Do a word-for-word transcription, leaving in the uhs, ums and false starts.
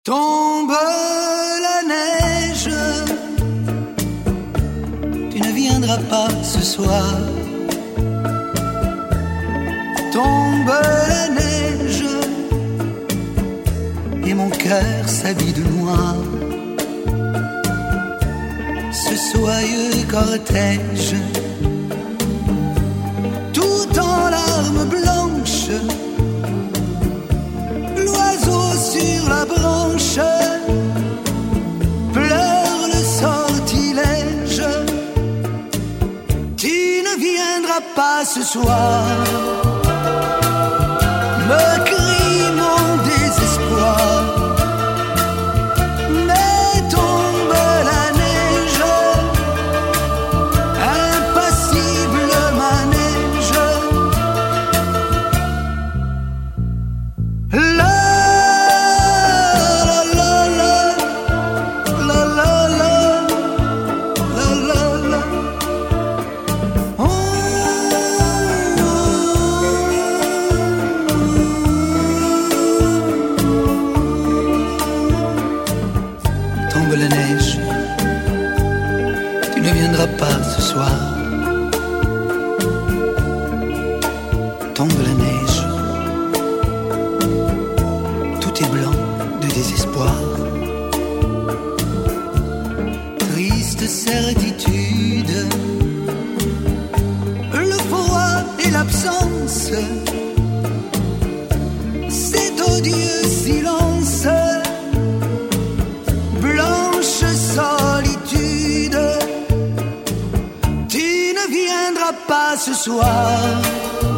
Tombe la neige, tu ne viendras pas ce soir. Tombe la neige, et mon cœur s'habille de noir. Ce soyeux cortège, tout en larmes blanches, l'oiseau sur la branche pleure le sortilège. Tu ne viendras pas ce soir, me crie mon désespoir. Mais tombe la neige, impassible manège. La tombe la neige, tu ne viendras pas ce soir. Tombe la neige, tout est blanc de désespoir. Triste certitude, le froid et l'absence, cet odieux silence. Blanche solitude, tu ne viendras pas ce soir.